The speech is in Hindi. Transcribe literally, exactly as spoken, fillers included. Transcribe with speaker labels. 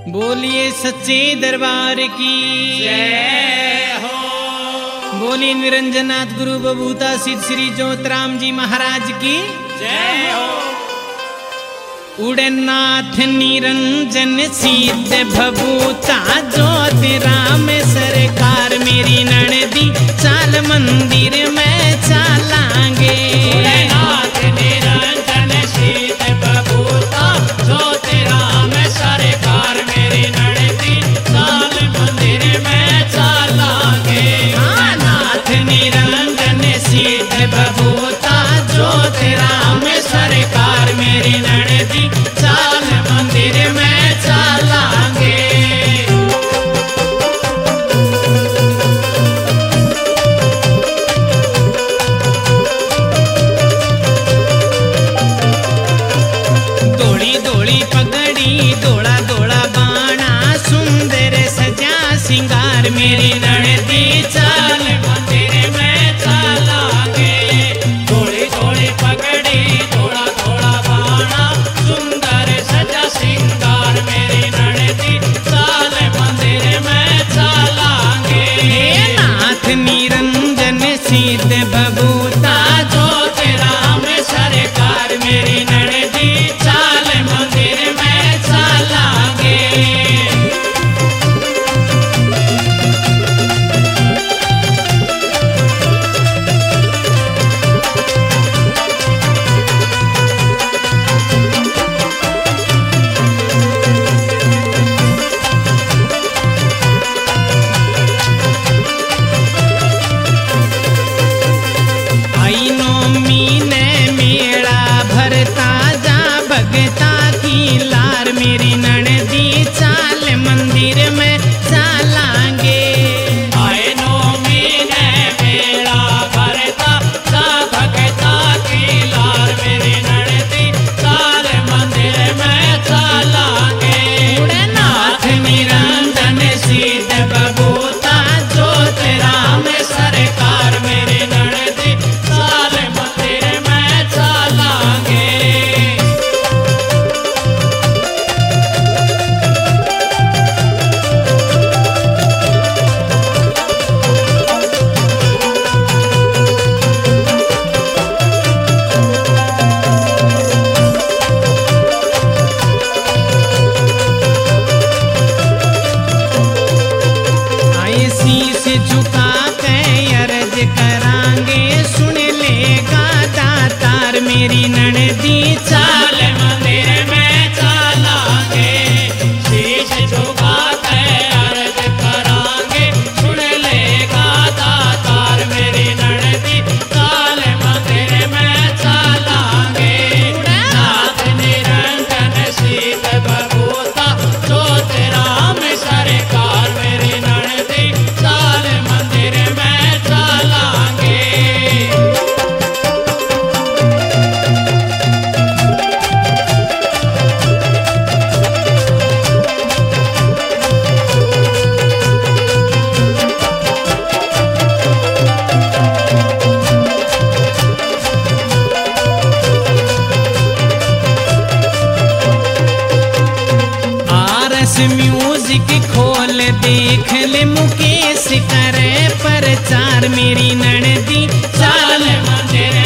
Speaker 1: बोलिए सच्चे दरबार की
Speaker 2: जय हो।
Speaker 1: बोलिए निरंजनाथ गुरु बभूता सिद्ध श्री ज्योतराम जी महाराज की
Speaker 2: जय हो।
Speaker 1: उड़नाथ निरंजन सिद्ध भभूता ज्योतिराम सरकार मेरी ननदी चाल मंदिर में चालांगे।
Speaker 2: उड़नाथ निरंजन सिद्ध भभूता ज्योतिराम सरकार मेरी ननदी चाल मंदिर में चालांगे।
Speaker 1: नाथ निरंजन सिद्ध भभूता ज्योतिराम सरकार मेरी ननदी
Speaker 2: चाल मंदिर में चालांगे।
Speaker 1: दौड़ी दौड़ी पगड़ी दौड़ा दौड़ा बाणा सुंदर सजा सिंगार मेरी ननदी
Speaker 2: चाल मंदिर में चालांगे। थोड़ी थोड़ी पगड़ी थोड़ा थोड़ा बाणा सुंदर सजा सिंगार मेरी ननदी चाल मंदिर में चालांगे।
Speaker 1: हे नाथ निरंजन सिद्ध भभूता
Speaker 2: ज्योतिराम सरकार मेरी ननदी चाल मंदिर में चालांगे।
Speaker 1: आई नौमी ने मेला भरता जा भगता की लार मेरी ननदी चाल मंदिर में चालांगे।
Speaker 2: आए नौमी ने मेला भरता सा भगता की लार मेरी ननदी चाल मंदिर में चालांगे।
Speaker 1: नाथ निरंजन
Speaker 2: सिद्ध भभूता ज्योतिराम सरकार मेरी ननदी चाल मंदिर में चालांगे।
Speaker 1: आए शीश झुका के अर्ज करांगे सुन लेगा दातार मेरी ननदी
Speaker 2: चाल मंदिर में चालांगे। शीश झुका के अर्ज करांगे सुन लेगा दातार मेरी ननदी चाल मंदिर में चालांगे। नाथ निरंजन सिद्ध भभूता ज्योतिराम सरकार मेरी ननदी चाल मंदिर में चालांगे।
Speaker 1: आरस म्यूजिक खोल देख ले मुकेश करे प्रचार मेरी ननदी
Speaker 2: चाल मंदिर